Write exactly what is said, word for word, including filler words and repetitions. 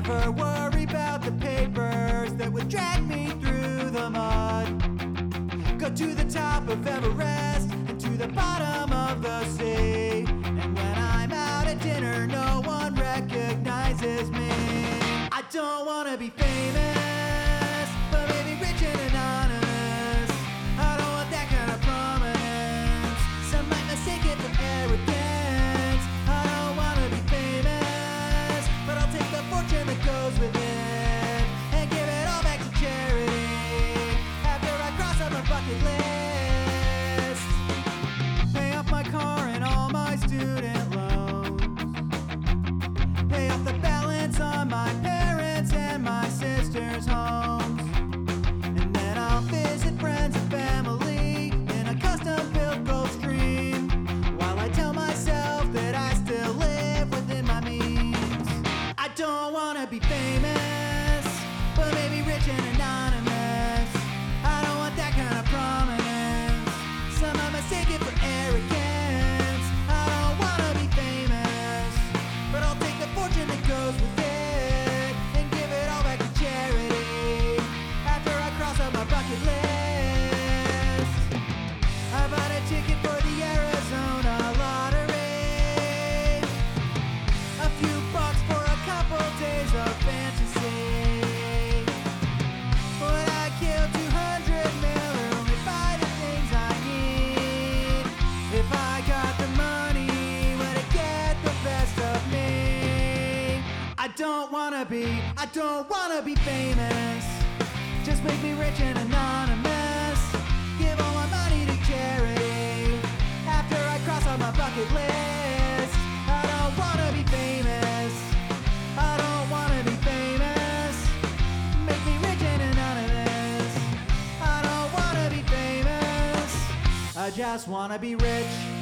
never worry about the papers that would drag me through the mud. Go to the top of Everest and to the bottom of the sea. And when I'm out at dinner, no one recognizes me. I don't wanna be famous, but maybe rich and anonymous. I don't want that kind of prominence. Some might mistake it for arrogance. I don't wanna be famous, but I'll take the fortune that goes with it and give it all back to charity after I cross off my bucket list. Pay off my car and all my student loans. Pay off the balance on my parents and my sister's homes. And then I'll visit friends and family in a custom-built Gulfstream, while I tell myself that I still live within my means. I don't wanna be famous, but maybe rich and anonymous. I don't want that kind of prominence. Some might mistake it for arrogance. I don't wanna be famous, but I'll take the fortune that goes with it and give it all back to charity after I cross off my bucket list. I bought a ticket for the Arizona lottery, a few bucks for a couple days of fantasy. Would I kill two hundred mil or only buy the things I need? If I got the money, would it get the best of me? I don't wanna be, I don't wanna be famous. Just make me rich and anonymous. Give all my money to charity after I cross off my bucket list. I don't wanna be famous. I don't wanna be famous. Make me rich and anonymous. I don't wanna be famous. I just wanna be rich